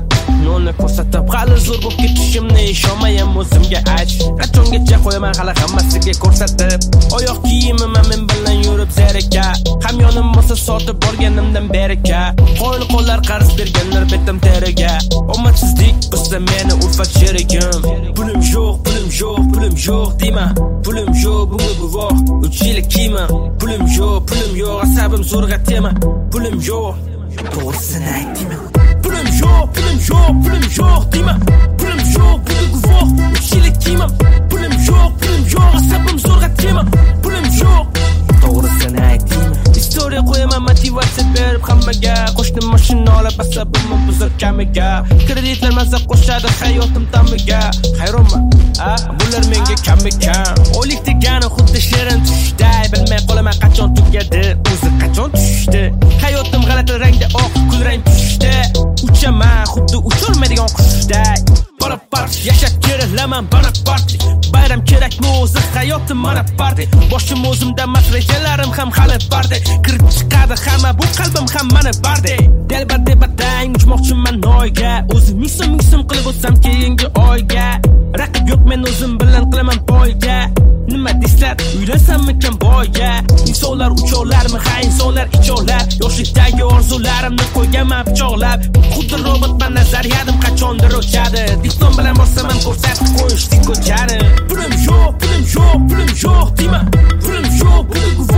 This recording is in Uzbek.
Yo'lni ko'rsatib hali zo'r bo'lib ketishimni ishonmayam o'zimga ayt. Qachongacha qo'yaman hali hammasiga ko'rsatib. Oyoq kiyimim men bilan yurib zerika. Hamyonim bo'lsa sotib borganimdan berika. Qo'l qo'llar qarz berganlar betim teriga. Omadsizlik bizda meni ulfat sherigim. Pulim yo'q deyman. Pulim yo'q bunga guvoh. 3 yil kiyman. Pulim yo'q asabim zo'rg'a tema. Pulim yo'q. To'g'risini aytdimi? Pulim yo'q deyman. Pulim yo'q bunga guvoh. 3 yil kiyman. Pulim yo'q asabim zo'rg'a tema. Pulim yo'q. To'g'risini aytdimi? Istoriya qo'yaman motivatsiya berib hammaga. Qo'shni mashina olib asabimni buzib kamiga. Kreditlar mazza qo'shadi hayotim tamiga. Hayronman, bular menga kam. O'lik degani xuddi shirin tushday. Bilmay qolaman qachon tugadi, o'zi qachon tushdi. Hayotim g'alati rangda oq, kulrang tushdi. Uchaman xuddi ucholmaydigan qushday. Bonaparte yashab keraman Bonaparte. Bayram kerakmi o'zi hayotim mana party. Boshim o'zimda mas rejalarim ham hali barda. Kirib chiqadi hamma bu qalbim ham mana barda. Delbar debatang uchmoqchiman noyga. O'zim ming qilib o'tsam keyingi oyga. Raqib yo'q men o'zim bilan qilaman poyga. Nima deslar uylansammikan boyga. Insonlar uchovlarmi ha insonlar ichovlar. Yoshlikdagi orzularimni qo'yganman pichoqlab. Xuddi robotman nazariyatim qachondir o'chadi. Diplom bilan borsam ham ko'rsatib qo'yishdi ko'chani. Pulim yo'q deyman. Pulim yo'q bunga